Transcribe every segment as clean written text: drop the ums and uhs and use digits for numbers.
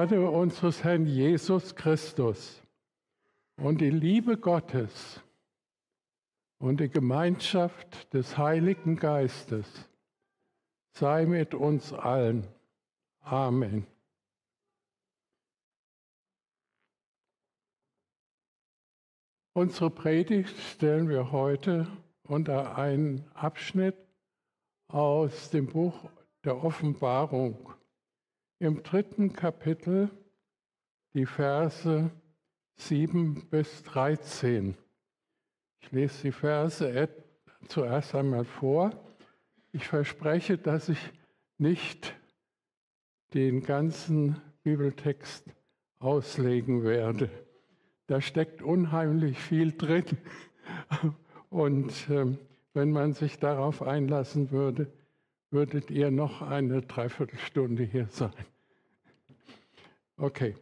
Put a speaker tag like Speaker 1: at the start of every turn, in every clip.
Speaker 1: Gnade unseres Herrn Jesus Christus und die Liebe Gottes und die Gemeinschaft des Heiligen Geistes sei mit uns allen. Amen. Unsere Predigt stellen wir heute unter einen Abschnitt aus dem Buch der Offenbarung. Im 3. Kapitel die Verse 7 bis 13. Ich lese die Verse zuerst einmal vor. Ich verspreche, dass ich nicht den ganzen Bibeltext auslegen werde. Da steckt unheimlich viel drin. Und wenn man sich darauf einlassen würde, würdet ihr noch eine Dreiviertelstunde hier sein. Okay.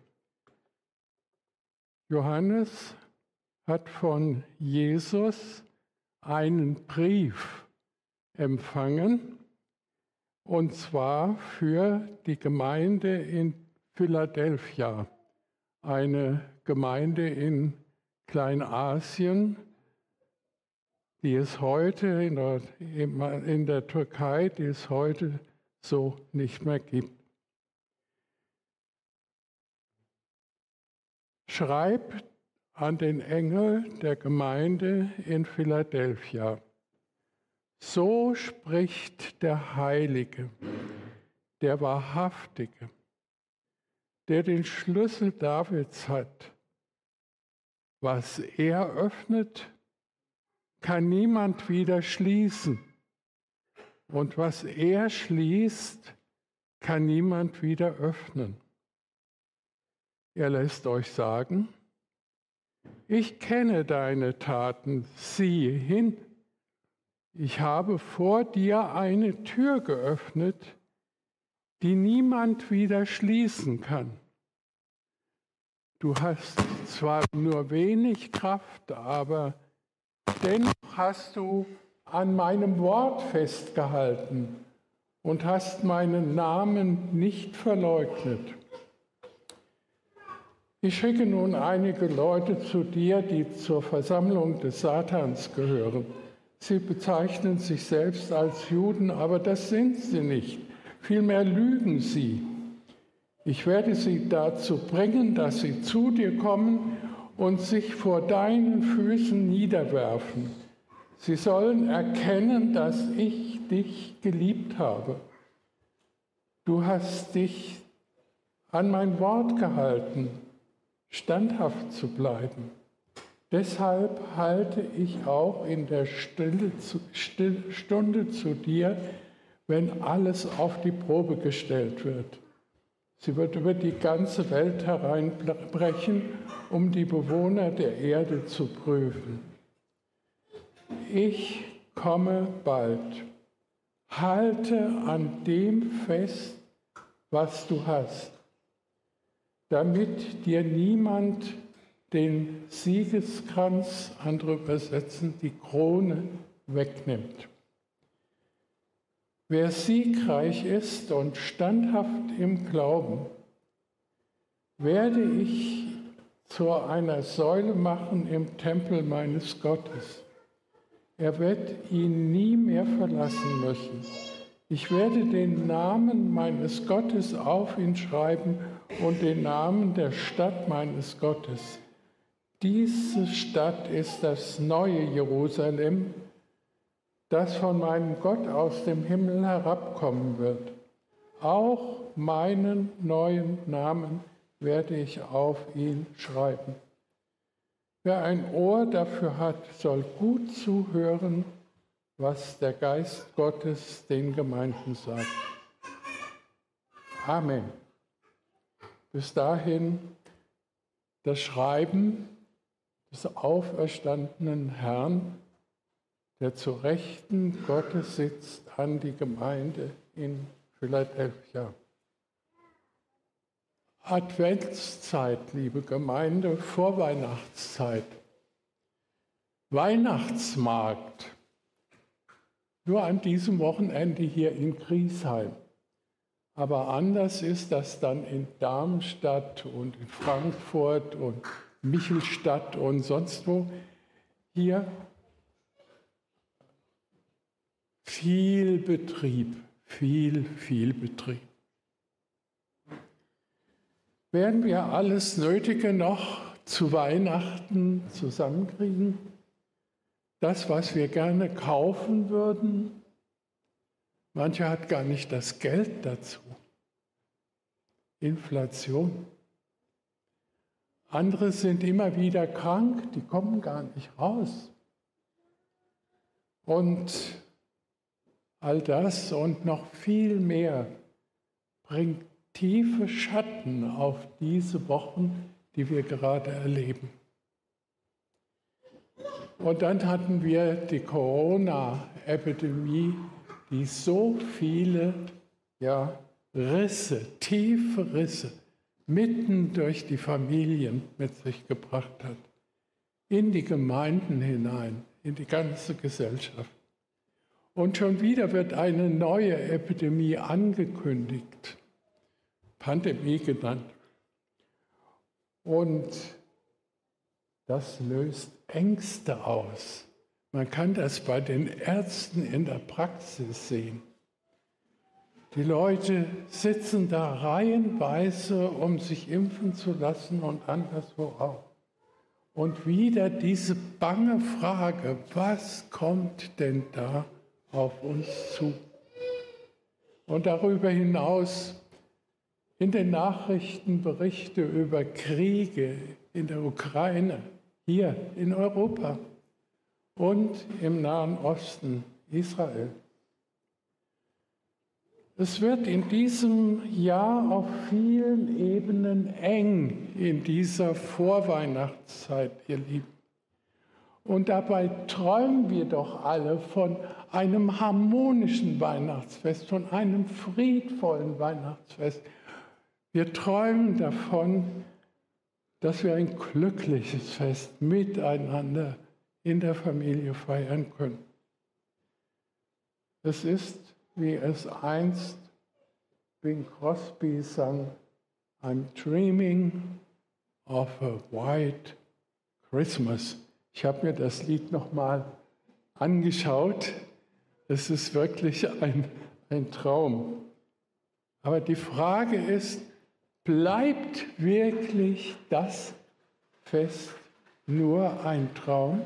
Speaker 1: Johannes hat von Jesus einen Brief empfangen, und zwar für die Gemeinde in Philadelphia, eine Gemeinde in Kleinasien, die es heute in der Türkei, die es heute so nicht mehr gibt. Schreib an den Engel der Gemeinde in Philadelphia. So spricht der Heilige, der Wahrhaftige, der den Schlüssel Davids hat. Was er öffnet, kann niemand wieder schließen. Und was er schließt, kann niemand wieder öffnen. Er lässt euch sagen, ich kenne deine Taten, siehe hin. Ich habe vor dir eine Tür geöffnet, die niemand wieder schließen kann. Du hast zwar nur wenig Kraft, aber dennoch hast du an meinem Wort festgehalten und hast meinen Namen nicht verleugnet. Ich schicke nun einige Leute zu dir, die zur Versammlung des Satans gehören. Sie bezeichnen sich selbst als Juden, aber das sind sie nicht. Vielmehr lügen sie. Ich werde sie dazu bringen, dass sie zu dir kommen und sich vor deinen Füßen niederwerfen. Sie sollen erkennen, dass ich dich geliebt habe. Du hast dich an mein Wort gehalten, standhaft zu bleiben. Deshalb halte ich auch in der Stunde zu dir, wenn alles auf die Probe gestellt wird. Sie wird über die ganze Welt hereinbrechen, um die Bewohner der Erde zu prüfen. Ich komme bald. Halte an dem fest, was du hast, damit dir niemand den Siegeskranz, andere übersetzen, die Krone wegnimmt. Wer siegreich ist und standhaft im Glauben, werde ich zu einer Säule machen im Tempel meines Gottes. Er wird ihn nie mehr verlassen müssen. Ich werde den Namen meines Gottes auf ihn schreiben und den Namen der Stadt meines Gottes. Diese Stadt ist das neue Jerusalem, das von meinem Gott aus dem Himmel herabkommen wird. Auch meinen neuen Namen werde ich auf ihn schreiben. Wer ein Ohr dafür hat, soll gut zuhören, was der Geist Gottes den Gemeinden sagt. Amen. Bis dahin das Schreiben des auferstandenen Herrn, der zu Rechten Gottes sitzt, an die Gemeinde in Philadelphia. Adventszeit, liebe Gemeinde, Vorweihnachtszeit. Weihnachtsmarkt. Nur an diesem Wochenende hier in Griesheim. Aber anders ist das dann in Darmstadt und in Frankfurt und Michelstadt und sonst wo. Hier viel Betrieb, viel Betrieb. Werden wir alles Nötige noch zu Weihnachten zusammenkriegen? Das, was wir gerne kaufen würden? Mancher hat gar nicht das Geld dazu. Inflation. Andere sind immer wieder krank, die kommen gar nicht raus. Und all das und noch viel mehr bringt tiefe Schatten auf diese Wochen, die wir gerade erleben. Und dann hatten wir die Corona-Epidemie, die so viele Risse, tiefe Risse, mitten durch die Familien mit sich gebracht hat, in die Gemeinden hinein, in die ganze Gesellschaft. Und schon wieder wird eine neue Epidemie angekündigt, Pandemie genannt. Und das löst Ängste aus. Man kann das bei den Ärzten in der Praxis sehen. Die Leute sitzen da reihenweise, um sich impfen zu lassen und anderswo auch. Und wieder diese bange Frage, was kommt denn da auf uns zu? Und darüber hinaus in den Nachrichten Berichte über Kriege in der Ukraine, hier in Europa und im Nahen Osten, Israel. Es wird in diesem Jahr auf vielen Ebenen eng in dieser Vorweihnachtszeit, ihr Lieben. Und dabei träumen wir doch alle von einem harmonischen Weihnachtsfest, von einem friedvollen Weihnachtsfest. Wir träumen davon, dass wir ein glückliches Fest miteinander in der Familie feiern können. Es ist, wie es einst Bing Crosby sang, I'm dreaming of a white Christmas. Ich habe mir das Lied nochmal angeschaut. Es ist wirklich ein Traum. Aber die Frage ist, bleibt wirklich das Fest nur ein Traum?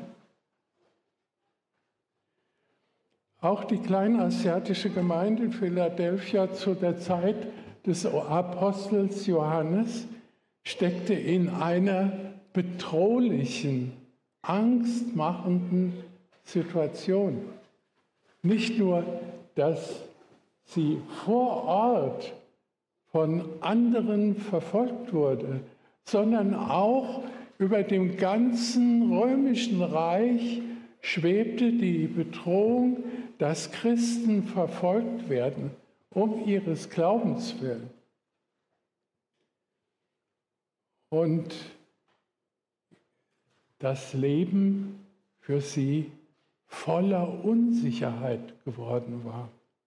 Speaker 1: Auch die kleinasiatische Gemeinde in Philadelphia zu der Zeit des Apostels Johannes steckte in einer bedrohlichen, angstmachenden Situation. Nicht nur, dass sie vor Ort von anderen verfolgt wurde, sondern auch über dem ganzen römischen Reich schwebte die Bedrohung, dass Christen verfolgt werden, um ihres Glaubens willen. Und das Leben für sie voller Unsicherheit geworden war.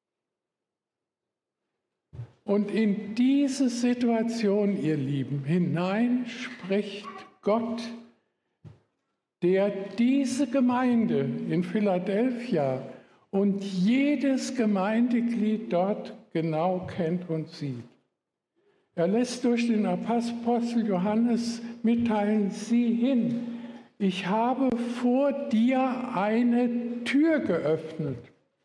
Speaker 1: Und in diese Situation, ihr Lieben, hinein spricht Gott, der diese Gemeinde in Philadelphia und jedes Gemeindeglied dort genau kennt und sieht. Er lässt durch den Apostel Johannes mitteilen, sieh hin, ich habe vor dir eine Tür geöffnet.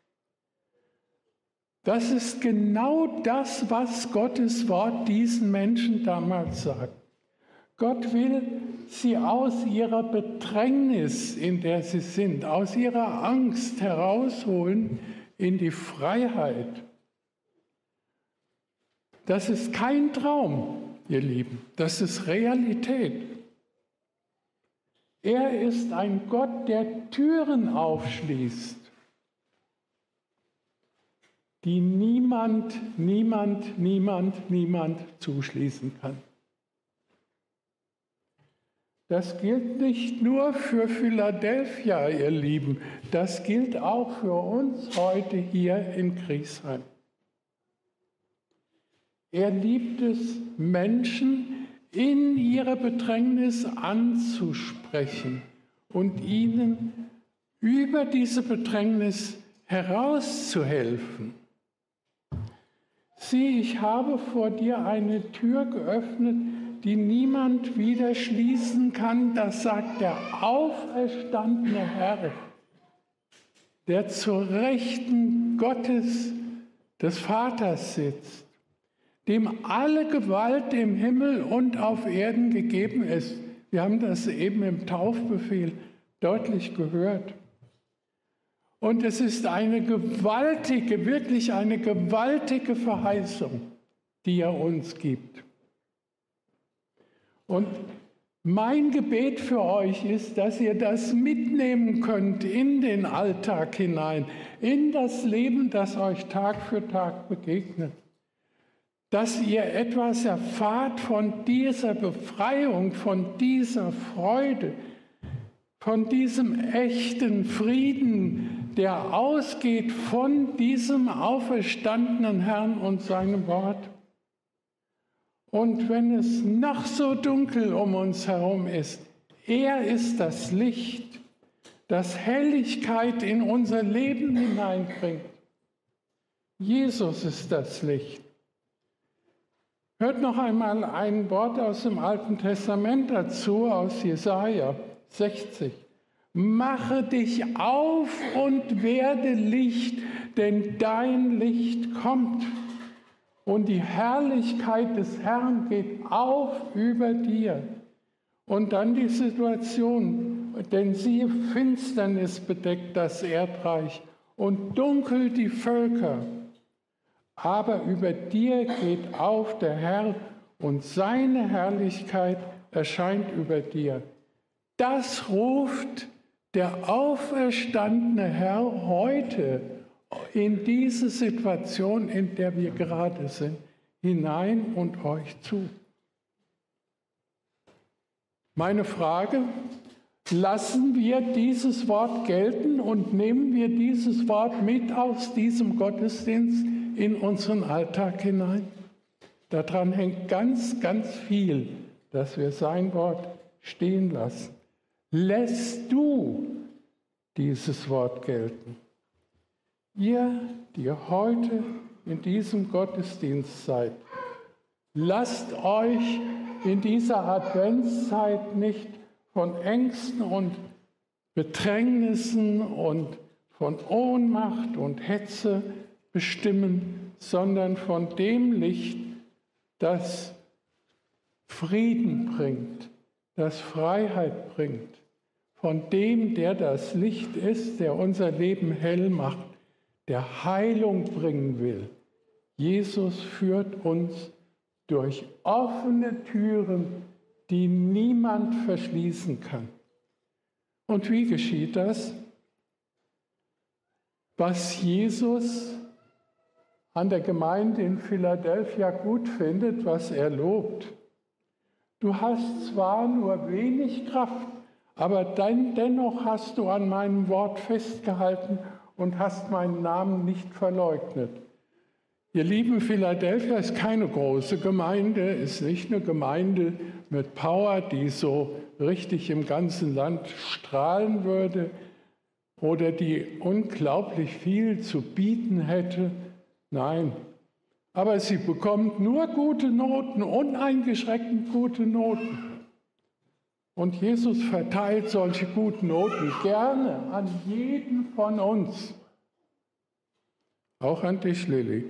Speaker 1: Das ist genau das, was Gottes Wort diesen Menschen damals sagt. Gott will sie aus ihrer Bedrängnis, in der sie sind, aus ihrer Angst herausholen in die Freiheit. Das ist kein Traum, ihr Lieben, das ist Realität. Er ist ein Gott, der Türen aufschließt, die niemand zuschließen kann. Das gilt nicht nur für Philadelphia, ihr Lieben, das gilt auch für uns heute hier in Griesheim. Er liebt es, Menschen in ihrer Bedrängnis anzusprechen und ihnen über diese Bedrängnis herauszuhelfen. Sieh, ich habe vor dir eine Tür geöffnet, die niemand wieder schließen kann. Das sagt der auferstandene Herr, der zur Rechten Gottes, des Vaters sitzt, dem alle Gewalt im Himmel und auf Erden gegeben ist. Wir haben das eben im Taufbefehl deutlich gehört. Und es ist eine gewaltige, wirklich eine gewaltige Verheißung, die er uns gibt. Und mein Gebet für euch ist, dass ihr das mitnehmen könnt in den Alltag hinein, in das Leben, das euch Tag für Tag begegnet. Dass ihr etwas erfahrt von dieser Befreiung, von dieser Freude, von diesem echten Frieden, der ausgeht von diesem auferstandenen Herrn und seinem Wort. Und wenn es noch so dunkel um uns herum ist, er ist das Licht, das Helligkeit in unser Leben hineinbringt. Jesus ist das Licht. Hört noch einmal ein Wort aus dem Alten Testament dazu, aus Jesaja 60. Mache dich auf und werde Licht, denn dein Licht kommt. Und die Herrlichkeit des Herrn geht auf über dir. Und dann die Situation, denn siehe, Finsternis bedeckt das Erdreich und dunkel die Völker. Aber über dir geht auf der Herr und seine Herrlichkeit erscheint über dir. Das ruft der auferstandene Herr heute in diese Situation, in der wir gerade sind, hinein und euch zu. Meine Frage, lassen wir dieses Wort gelten und nehmen wir dieses Wort mit aus diesem Gottesdienst in unseren Alltag hinein? Daran hängt ganz, ganz viel, dass wir sein Wort stehen lassen. Lässt du dieses Wort gelten? Ihr, die heute in diesem Gottesdienst seid, lasst euch in dieser Adventszeit nicht von Ängsten und Bedrängnissen und von Ohnmacht und Hetze bestimmen, sondern von dem Licht, das Frieden bringt, das Freiheit bringt, von dem, der das Licht ist, der unser Leben hell macht, der Heilung bringen will. Jesus führt uns durch offene Türen, die niemand verschließen kann. Und wie geschieht das? Was Jesus an der Gemeinde in Philadelphia gut findet, was er lobt. Du hast zwar nur wenig Kraft, aber dennoch hast du an meinem Wort festgehalten und hast meinen Namen nicht verleugnet. Ihr lieben, Philadelphia ist keine große Gemeinde, ist nicht eine Gemeinde mit Power, die so richtig im ganzen Land strahlen würde oder die unglaublich viel zu bieten hätte. Nein, aber sie bekommt nur gute Noten, uneingeschränkt gute Noten. Und Jesus verteilt solche guten Noten gerne an jeden von uns. Auch an dich, Lilly.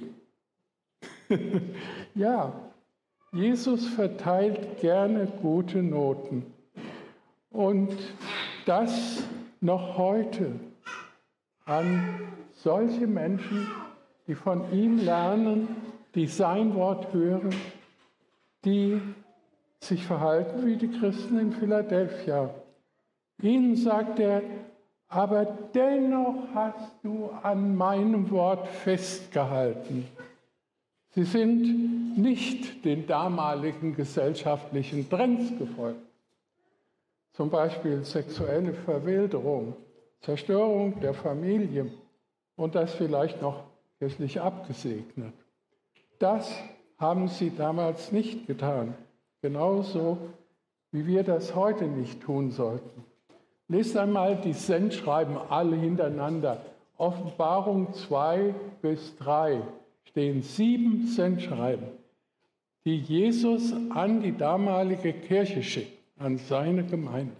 Speaker 1: Ja, Jesus verteilt gerne gute Noten. Und das noch heute an solche Menschen, die von ihm lernen, die sein Wort hören, die sich verhalten wie die Christen in Philadelphia. Ihnen sagt er, aber dennoch hast du an meinem Wort festgehalten. Sie sind nicht den damaligen gesellschaftlichen Trends gefolgt. Zum Beispiel sexuelle Verwilderung, Zerstörung der Familie und das vielleicht noch kirchlich abgesegnet. Das haben sie damals nicht getan. Genauso wie wir das heute nicht tun sollten. Lest einmal die Sendschreiben alle hintereinander. Offenbarung 2 bis 3 stehen 7 Sendschreiben, die Jesus an die damalige Kirche schickt, an seine Gemeinde.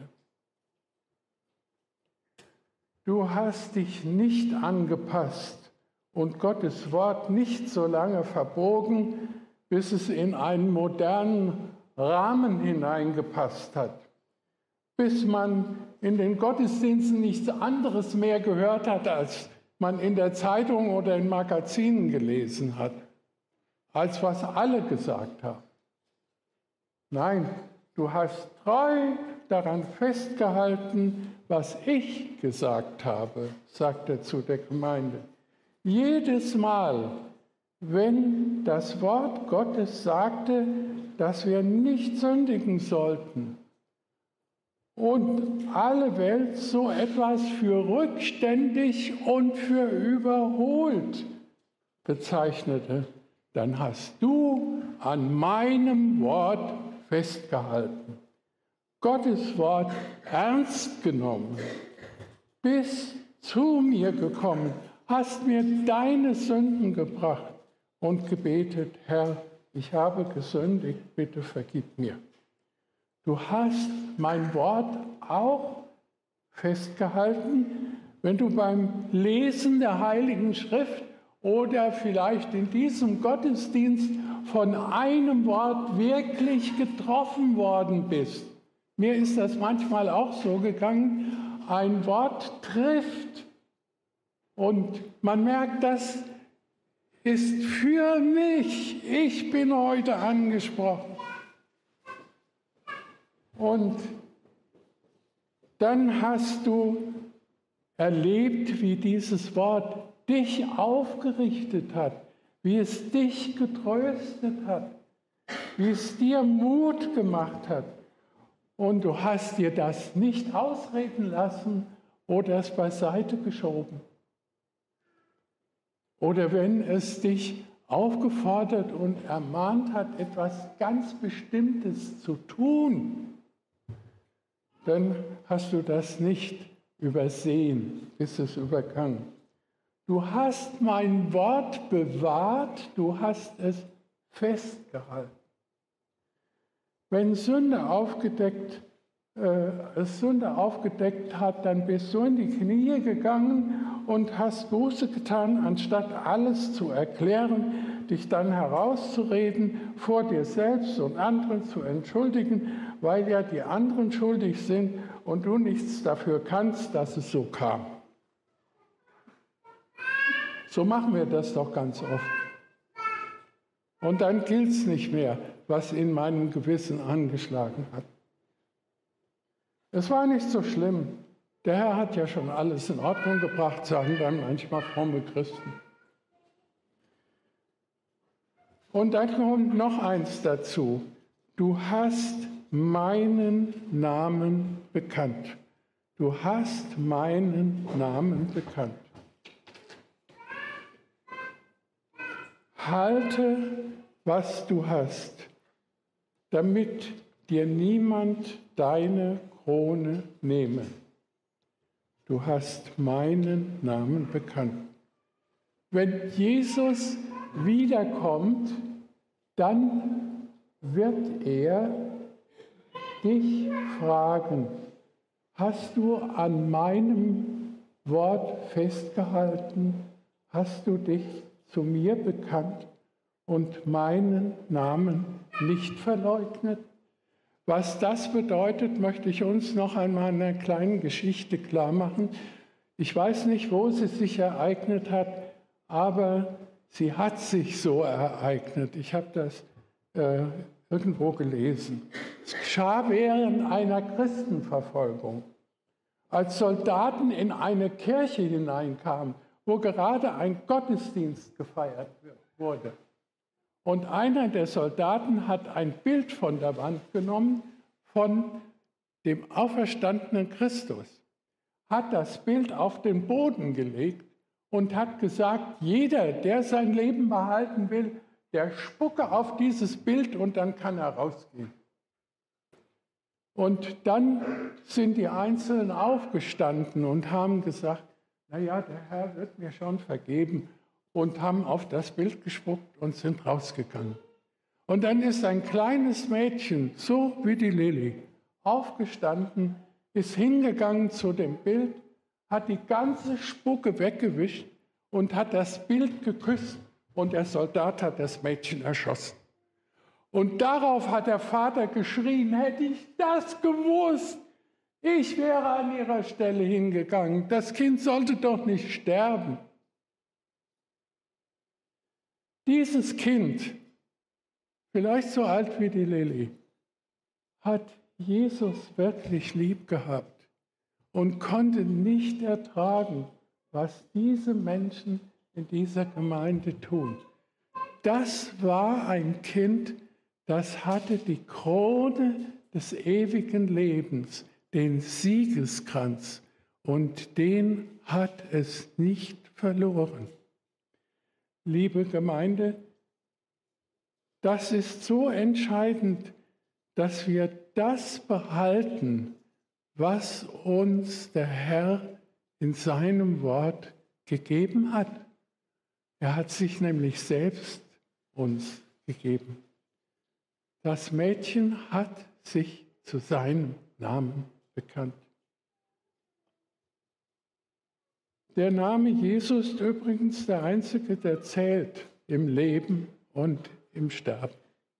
Speaker 1: Du hast dich nicht angepasst und Gottes Wort nicht so lange verbogen, bis es in einen modernen Rahmen hineingepasst hat, bis man in den Gottesdiensten nichts anderes mehr gehört hat, als man in der Zeitung oder in Magazinen gelesen hat, als was alle gesagt haben. Nein, du hast treu daran festgehalten, was ich gesagt habe, sagt er zu der Gemeinde. Jedes Mal, wenn das Wort Gottes sagte, dass wir nicht sündigen sollten und alle Welt so etwas für rückständig und für überholt bezeichnete, dann hast du an meinem Wort festgehalten, Gottes Wort ernst genommen, bis zu mir gekommen, hast mir deine Sünden gebracht und gebetet, Herr, ich habe gesündigt, bitte vergib mir. Du hast mein Wort auch festgehalten, wenn du beim Lesen der Heiligen Schrift oder vielleicht in diesem Gottesdienst von einem Wort wirklich getroffen worden bist. Mir ist das manchmal auch so gegangen, ein Wort trifft und man merkt, das ist für mich. Ich bin heute angesprochen. Und dann hast du erlebt, wie dieses Wort dich aufgerichtet hat, wie es dich getröstet hat, wie es dir Mut gemacht hat. Und du hast dir das nicht ausreden lassen oder es beiseite geschoben. Oder wenn es dich aufgefordert und ermahnt hat, etwas ganz Bestimmtes zu tun, dann hast du das nicht übersehen, ist es übergangen. Du hast mein Wort bewahrt, du hast es festgehalten. Wenn Sünde aufgedeckt hat, dann bist du in die Knie gegangen und hast Buße getan, anstatt alles zu erklären, dich dann herauszureden, vor dir selbst und anderen zu entschuldigen, weil ja die anderen schuldig sind und du nichts dafür kannst, dass es so kam. So machen wir das doch ganz oft. Und dann gilt es nicht mehr, was in meinem Gewissen angeschlagen hat. Es war nicht so schlimm. Der Herr hat ja schon alles in Ordnung gebracht, sagen dann manchmal fromme Christen. Und dann kommt noch eins dazu. Du hast meinen Namen bekannt. Du hast meinen Namen bekannt. Halte, was du hast, damit dir niemand deine Krone nehme. Du hast meinen Namen bekannt. Wenn Jesus wiederkommt, dann wird er dich fragen, hast du an meinem Wort festgehalten? Hast du dich zu mir bekannt und meinen Namen nicht verleugnet? Was das bedeutet, möchte ich uns noch einmal in einer kleinen Geschichte klar machen. Ich weiß nicht, wo sie sich ereignet hat, aber sie hat sich so ereignet. Ich habe das irgendwo gelesen. Es geschah während einer Christenverfolgung, als Soldaten in eine Kirche hineinkamen, wo gerade ein Gottesdienst gefeiert wurde. Und einer der Soldaten hat ein Bild von der Wand genommen von dem auferstandenen Christus, hat das Bild auf den Boden gelegt und hat gesagt, jeder, der sein Leben behalten will, der spucke auf dieses Bild und dann kann er rausgehen. Und dann sind die Einzelnen aufgestanden und haben gesagt, naja, der Herr wird mir schon vergeben, und haben auf das Bild gespuckt und sind rausgegangen. Und dann ist ein kleines Mädchen, so wie die Lilly, aufgestanden, ist hingegangen zu dem Bild, hat die ganze Spucke weggewischt und hat das Bild geküsst, und der Soldat hat das Mädchen erschossen. Und darauf hat der Vater geschrien, hätte ich das gewusst, ich wäre an ihrer Stelle hingegangen. Das Kind sollte doch nicht sterben. Dieses Kind, vielleicht so alt wie die Lilly, hat Jesus wirklich lieb gehabt und konnte nicht ertragen, was diese Menschen in dieser Gemeinde tun. Das war ein Kind, das hatte die Krone des ewigen Lebens, den Siegeskranz, und den hat es nicht verloren. Liebe Gemeinde, das ist so entscheidend, dass wir das behalten, was uns der Herr in seinem Wort gegeben hat. Er hat sich nämlich selbst uns gegeben. Das Mädchen hat sich zu seinem Namen bekannt. Der Name Jesus ist übrigens der einzige, der zählt im Leben und im Sterben.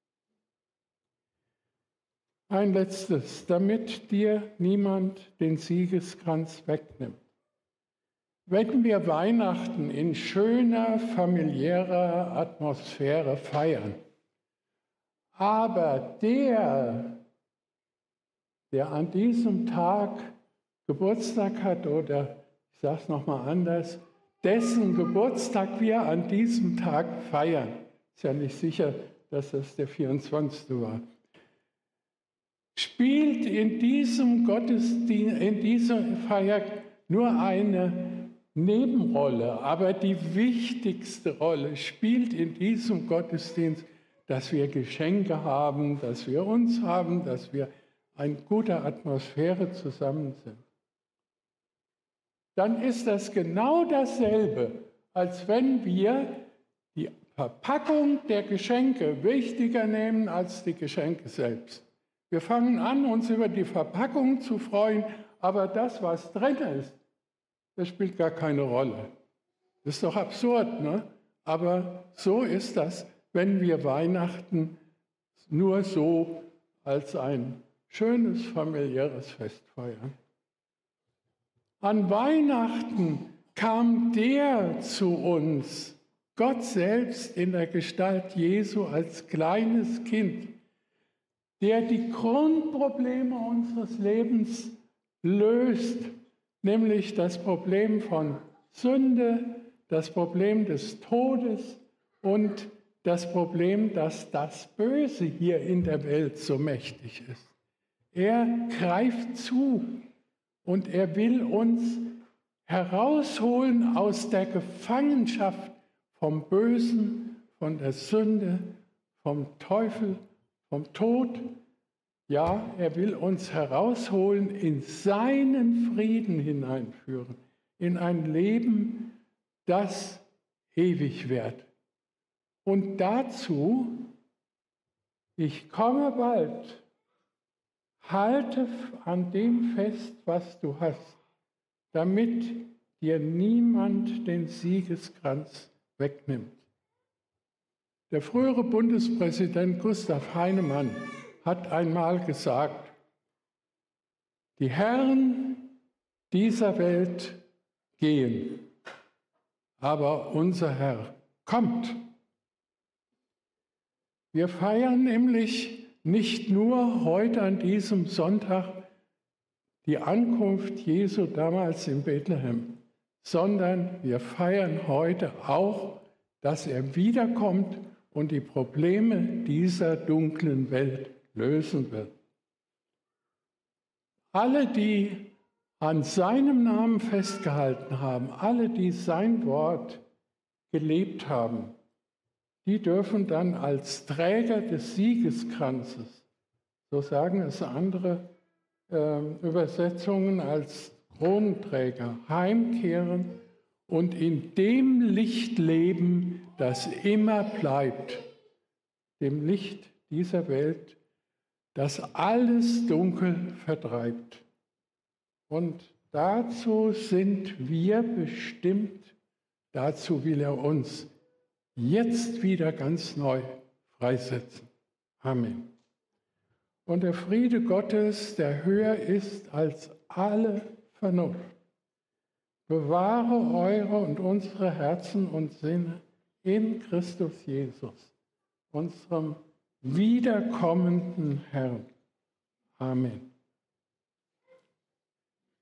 Speaker 1: Ein letztes, damit dir niemand den Siegeskranz wegnimmt. Wenn wir Weihnachten in schöner, familiärer Atmosphäre feiern, aber der an diesem Tag Geburtstag hat, oder ich sage es nochmal anders, dessen Geburtstag wir an diesem Tag feiern, ist ja nicht sicher, dass das der 24. war, spielt in diesem Gottesdienst, in dieser Feier nur eine Nebenrolle, aber die wichtigste Rolle spielt in diesem Gottesdienst, dass wir Geschenke haben, dass wir uns haben, dass wir in guter Atmosphäre zusammen sind. Dann ist das genau dasselbe, als wenn wir die Verpackung der Geschenke wichtiger nehmen als die Geschenke selbst. Wir fangen an, uns über die Verpackung zu freuen, aber das, was drin ist, das spielt gar keine Rolle. Das ist doch absurd, ne? Aber so ist das, wenn wir Weihnachten nur so als ein schönes familiäres Fest feiern. An Weihnachten kam der zu uns, Gott selbst in der Gestalt Jesu als kleines Kind, der die Grundprobleme unseres Lebens löst, nämlich das Problem von Sünde, das Problem des Todes und das Problem, dass das Böse hier in der Welt so mächtig ist. Er greift zu und er will uns herausholen aus der Gefangenschaft vom Bösen, von der Sünde, vom Teufel, vom Tod. Ja, er will uns herausholen, in seinen Frieden hineinführen, in ein Leben, das ewig wird. Und dazu, ich komme bald, halte an dem fest, was du hast, damit dir niemand den Siegeskranz wegnimmt. Der frühere Bundespräsident Gustav Heinemann hat einmal gesagt, die Herren dieser Welt gehen, aber unser Herr kommt. Wir feiern nämlich nicht nur heute an diesem Sonntag die Ankunft Jesu damals in Bethlehem, sondern wir feiern heute auch, dass er wiederkommt und die Probleme dieser dunklen Welt lösen wird. Alle, die an seinem Namen festgehalten haben, alle, die sein Wort gelebt haben, die dürfen dann als Träger des Siegeskranzes, so sagen es andere Übersetzungen, als Kronenträger heimkehren und in dem Licht leben, das immer bleibt, dem Licht dieser Welt, das alles Dunkel vertreibt. Und dazu sind wir bestimmt, dazu will er uns jetzt wieder ganz neu freisetzen. Amen. Und der Friede Gottes, der höher ist als alle Vernunft, bewahre eure und unsere Herzen und Sinne in Christus Jesus, unserem wiederkommenden Herrn. Amen.